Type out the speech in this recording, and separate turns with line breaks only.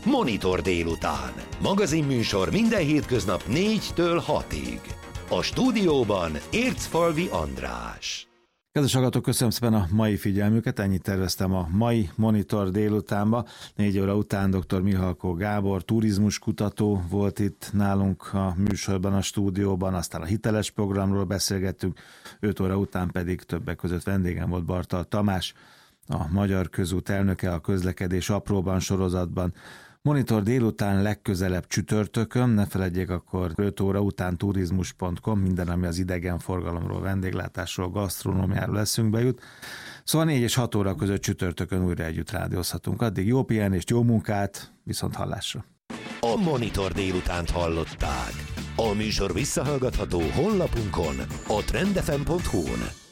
Monitor délután. Magazinműsor minden hétköznap 4-től 6-ig. A stúdióban Ércfalvi András.
Kedves hallgatók, köszönöm szépen a mai figyelmüket, ennyit terveztem a mai Monitor délutánba. 4 óra után dr. Mihalkó Gábor, turizmuskutató volt itt nálunk a műsorban, a stúdióban, aztán a hiteles programról beszélgettünk, 5 óra után pedig többek között vendégem volt Bartal Tamás, a Magyar Közút elnöke, a Közlekedés apróban sorozatban. Monitor délután legközelebb csütörtökön, ne feledjék, akkor 5 óra után turizmus.com, minden, ami az idegenforgalomról, vendéglátásról, gasztronómiáról eszünkbe jut. Szóval 4 és 6 óra között csütörtökön újra együtt rádiózhatunk. Addig jó pihenést, jó munkát, viszont hallásra.
A Monitor délutánt hallották. A műsor visszahallgatható honlapunkon, a trendfm.hu-n.